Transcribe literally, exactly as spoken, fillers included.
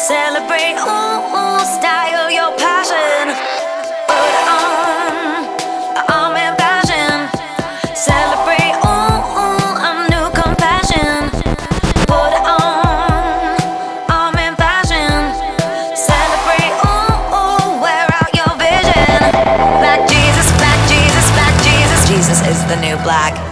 Celebrate, ooh, ooh, style, your passion. Put it on, arm and passion. Celebrate, ooh, ooh, a new compassion. Put it on, arm and passion. Celebrate, ooh, ooh, wear out your vision. Black Jesus, black Jesus, black Jesus. Jesus is the new black.